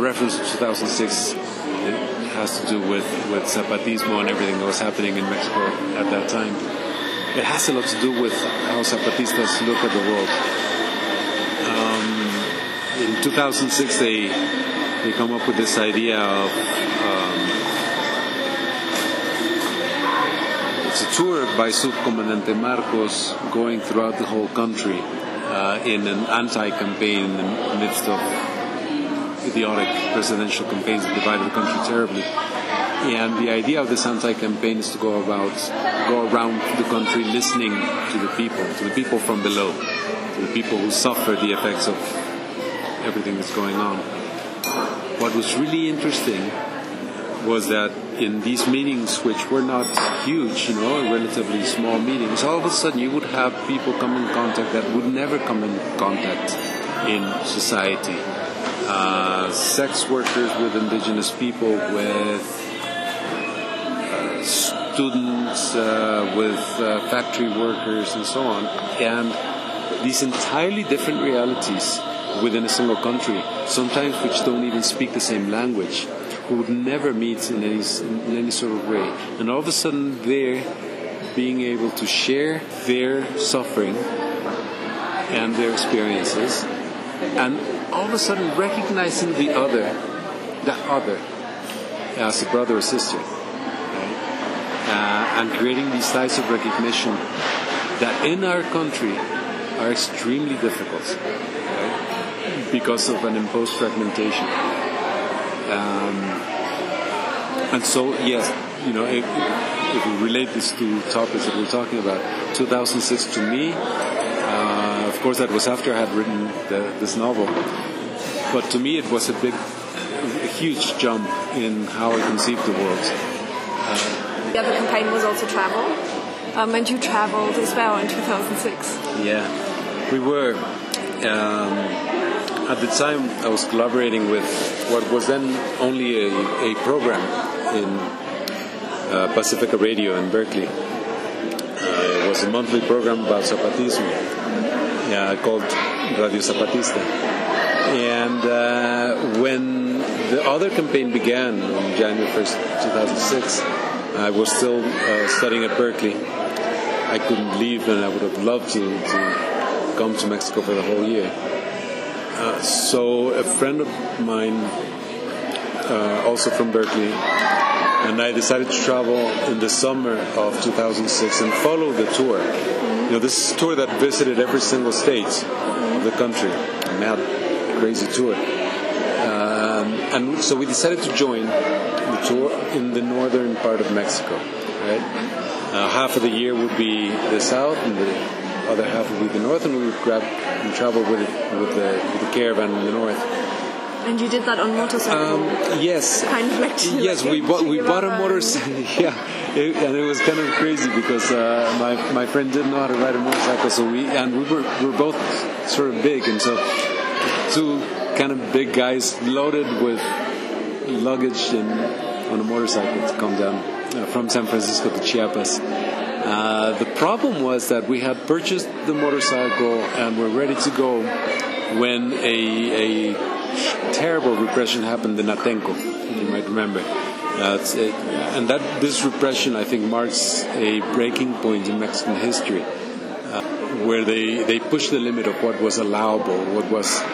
reference to 2006 it has to do with Zapatismo and everything that was happening in Mexico at that time. It has a lot to do with how Zapatistas look at the world. In 2006, they come up with this idea of it's a tour by Subcomandante Marcos going throughout the whole country in an anti-campaign in the midst of idiotic presidential campaigns that divided the country terribly. And the idea of this anti-campaign is to go around the country listening to the people from below, to the people who suffer the effects of everything that's going on. What was really interesting was that in these meetings, which were not huge, relatively small meetings, all of a sudden you would have people come in contact that would never come in contact in society. Sex workers with indigenous people, with students, with factory workers, and so on. And these entirely different realities within a single country, sometimes which don't even speak the same language, who would never meet in any sort of way. And all of a sudden they're being able to share their suffering and their experiences, and all of a sudden recognizing the other as a brother or sister, right? And creating these types of recognition that in our country are extremely difficult, right? Because of an imposed fragmentation. And so, yes, if we relate these two topics that we're talking about, 2006 to me, of course that was after I had written this novel, but to me it was a huge jump in how I conceived the world. The other campaign was also travel, and you traveled as well in 2006. Yeah, we were. At the time, I was collaborating with what was then only a program in Pacifica Radio in Berkeley. It was a monthly program about Zapatismo, called Radio Zapatista. And when the other campaign began on January 1st, 2006, I was still studying at Berkeley. I couldn't leave, and I would have loved to come to Mexico for the whole year. So a friend of mine, also from Berkeley, and I decided to travel in the summer of 2006 and follow the tour. This is a tour that visited every single state of the country. A mad, crazy tour. And so we decided to join the tour in the northern part of Mexico. Right? Half of the year would be the south, and the other half would be the north, and we would grab and travel with the caravan in the north. And you did that on motorcycle? Yes. Kind of like yes, we bought a motorcycle. Yeah, and it was kind of crazy because my friend didn't know how to ride a motorcycle, so we were both sort of big, and so two kind of big guys loaded with luggage and on a motorcycle to come down from San Francisco to Chiapas. The problem was that we had purchased the motorcycle and were ready to go when a terrible repression happened in Atenco. You might remember. And this repression, I think, marks a breaking point in Mexican history, where they pushed the limit of what was allowable, what was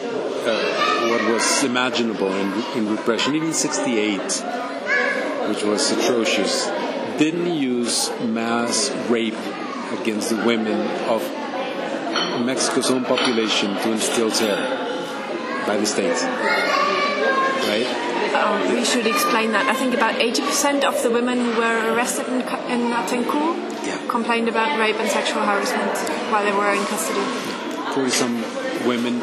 imaginable in repression. Even 68, which was atrocious, didn't use mass rape against the women of Mexico's own population to instill terror by the state. Right? We should explain that. I think about 80% of the women who were arrested in Atenco complained about rape and sexual harassment while they were in custody. 40-some women,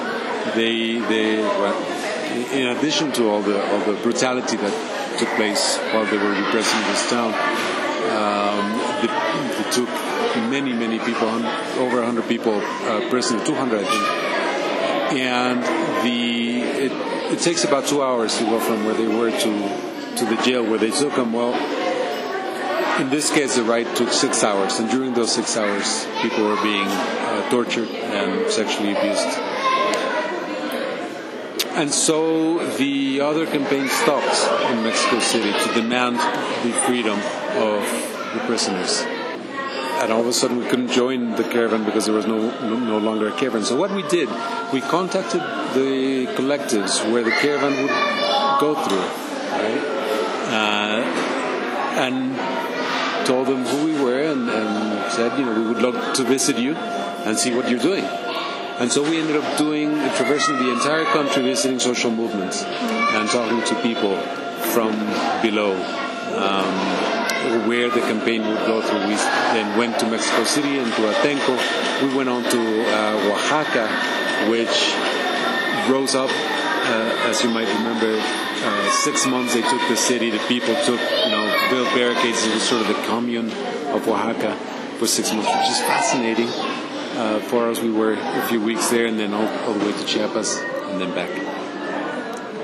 in addition to all the brutality that took place while they were repressing this town, they took many people, over 100 people prisoner, 200 I think. And it takes about 2 hours to go from where they were to the jail where they took them. Well, in this case, the ride took 6 hours, and during those 6 hours, people were being tortured and sexually abused. And so the other campaign stopped in Mexico City to demand the freedom of the prisoners. And all of a sudden we couldn't join the caravan because there was no longer a caravan. So what we did, we contacted the collectives where the caravan would go through, right? And told them who we were and said, we would love to visit you and see what you're doing. And so we ended up traversing the entire country, visiting social movements and talking to people from below, where the campaign would go through. We then went to Mexico City and to Atenco. We went on to Oaxaca, which rose up, as you might remember, 6 months they took the city. The people built barricades. It was sort of the commune of Oaxaca for 6 months, which is fascinating. For us, we were a few weeks there and then all the way to Chiapas and then back.